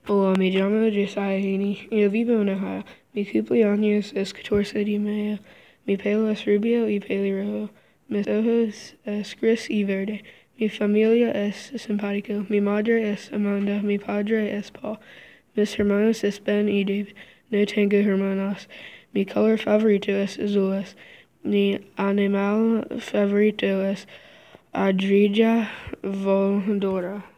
Hola, me llamo Josiah Haney. Yo vivo en Ohio. Mi cumpleaños es 14 de mayo. Mi pelo es rubio y pelirrojo. Mis ojos es gris y verde. Mi familia es simpático. Mi madre es Amanda. Mi padre es Paul. Mis hermanos es Ben y Dave. No tengo hermanas. Mi color favorito es azules. Mi animal favorito es ardilla voladora.